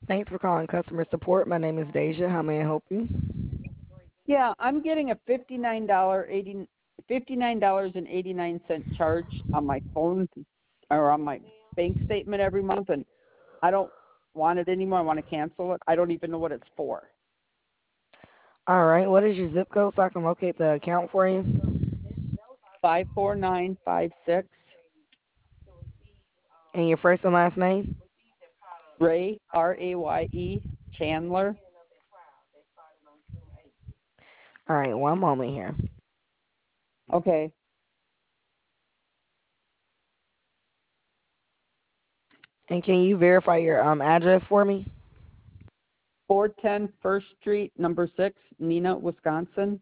Thanks for calling customer support. My name is Deja. How may I help you? Yeah, I'm getting a $59.89 charge on my phone or on my bank statement every month, and I don't want it anymore. I want to cancel it. I don't even know what it's for. All right. What is your zip code so I can locate the account for you? 54956. And your first and last name? Ray, Raye, Chandler. All right. One moment here. Okay. And can you verify your address for me? 410 First Street, number 6, Neenah, Wisconsin.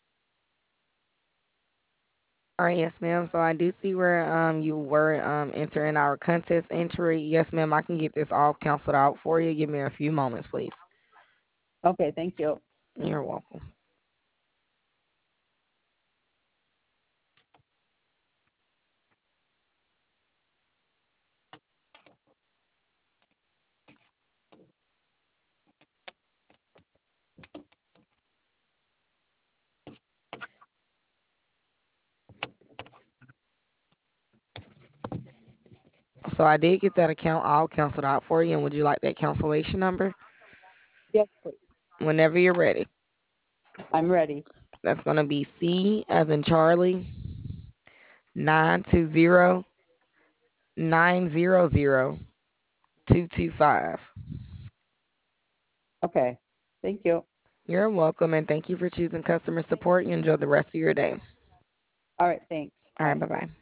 All right. Yes, ma'am. So I do see where you were entering our contest entry. Yes, ma'am. I can get this all canceled out for you. Give me a few moments, please. Okay, thank you. You're welcome. So I did get that account all canceled out for you. And would you like that cancellation number? Yes, please. Whenever you're ready. I'm ready. That's going to be C as in Charlie, 920-900-225. Okay, thank you. You're welcome, and thank you for choosing customer support. You enjoy the rest of your day. All right, thanks. All right, Bye. bye-bye.